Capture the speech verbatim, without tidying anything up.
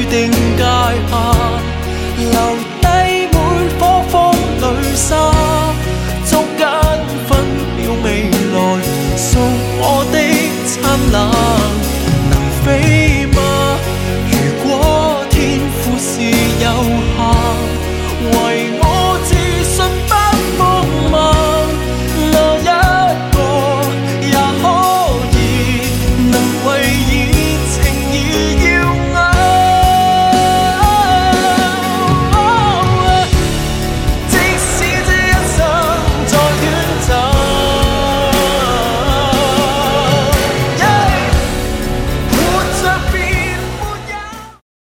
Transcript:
定界限，留低每颗风里沙，捉紧分秒未来，送我的灿烂。